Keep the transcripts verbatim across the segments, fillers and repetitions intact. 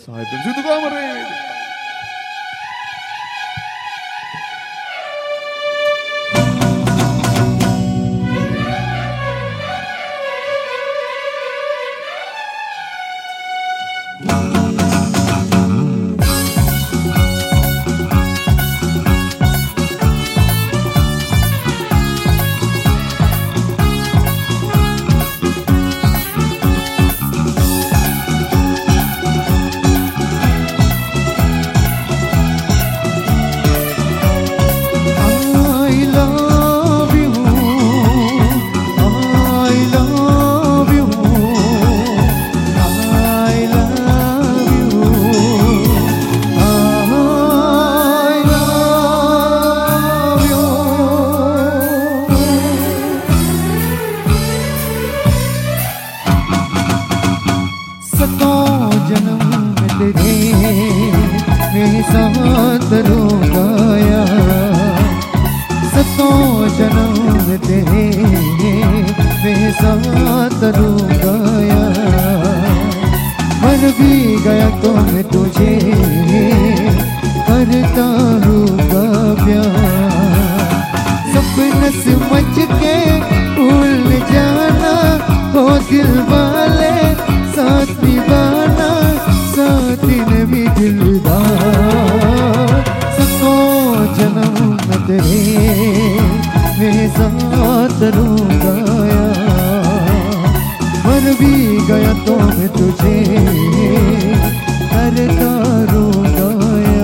Sahibim situ kamar. साथ रोगाया सतों जन्म तेरे मैं साथ रोगाया मर भी गया तो मैं तुझे करता हूँगा प्यार सपने समझ के भूल जाना हो दिल वाले साथ निभाना साथ ने भी दिलदार सको जन्म तेरे मैं साथ रूंगाया मर भी गया तो मैं तुझे करता रूंगाया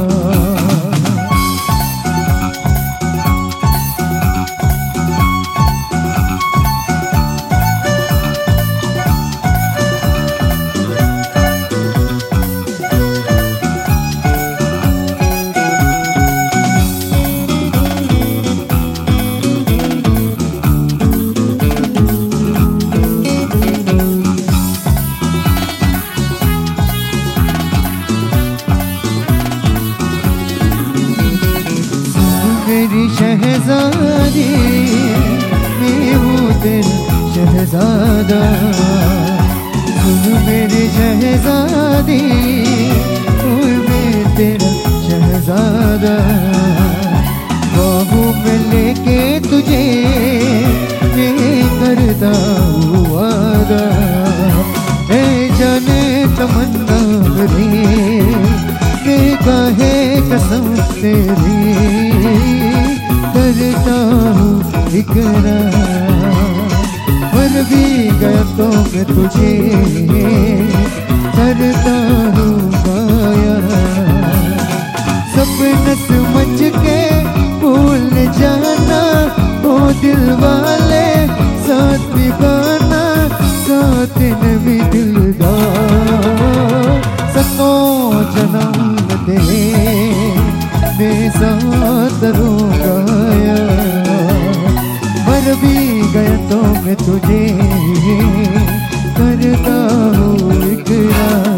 मेरी शहजादी मैं हूँ तेरा शहजादा सुन मेरी शहजादी हूँ मैं तेरा शहजादा बाहों में लेके तुझे मैं करता हूँ वादा ऐ जाने तमन्ना रे मैं काहे कसम तेरी करता हूँ इकरार मर भी गया तो मैं तुझे करता हूँ गाया सपने समझ के भूल जाना ओ दिल वाले साथ निभाना साथ में भी दिलदार सको जन्म तेरे मैं साथ रोगाया मर भी गया तो मैं तुझे करता हूँ इकरार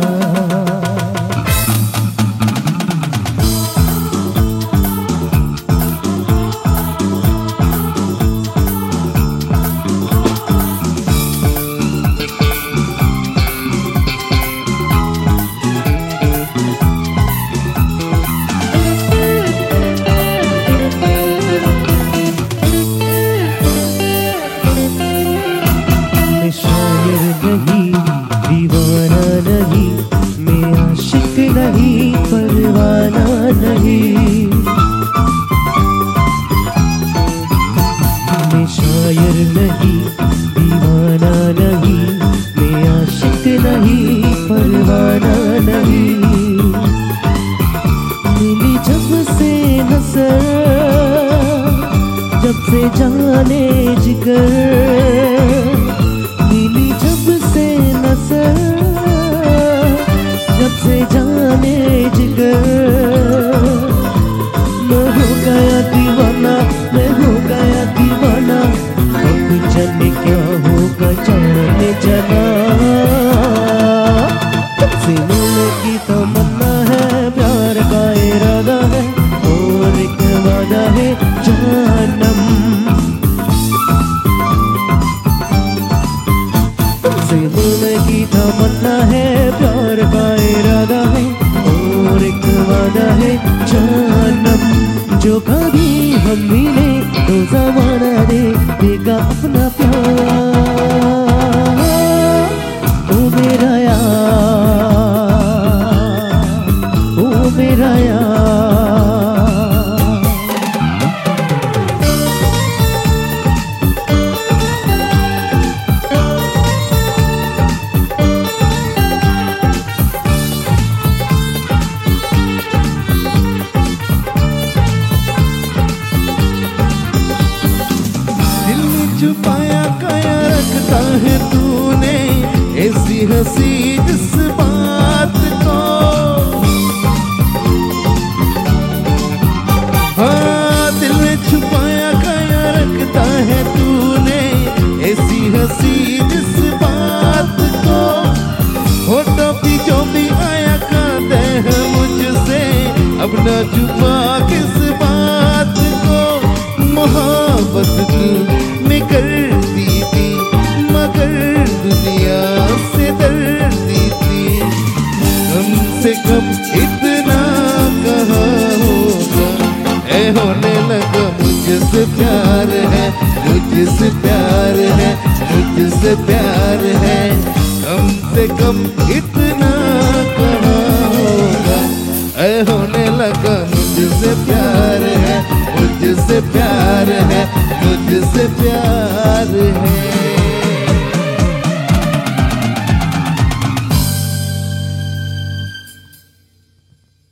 नहीं परवाना नहीं मैं शायर नहीं दीवाना नहीं मैं आशिक नहीं परवाना नहीं मिली जब से नजर जब से जाने जिगर मिली जब से नजर जब से जाने जिगर मैं हो गया दीवाना मैं हो गया दीवाना अब जाने क्या होगा जाने जाना तुमसे मिलने की तमन्ना है प्यार का इरादा है और एक वादा है जानम तुमसे मिलने की तमन्ना है प्यार का इरादा वादा है जानम, जो कभी हम मिले तो ज़माना दे देगा अपना प्यार। ओ मेरा यार, ओ मेरा यार। छुपाया काया रखता है तूने ऐसी हंसी जिस बात को, हाँ दिल में छुपाया काया रखता है तूने ऐसी हंसी जिस बात को। होठों भी जो भी आया कहते हैं मुझसे, अब ना छुपा किस बात को। मोहब्बत तू में करती थी मगर दुनिया से डरती थी, कम से कम इतना कहा होगा ऐ होने लगा मुझसे प्यार है, मुझसे प्यार है, मुझसे प्यार है। कम से कम इतना कहा होगा ऐ होने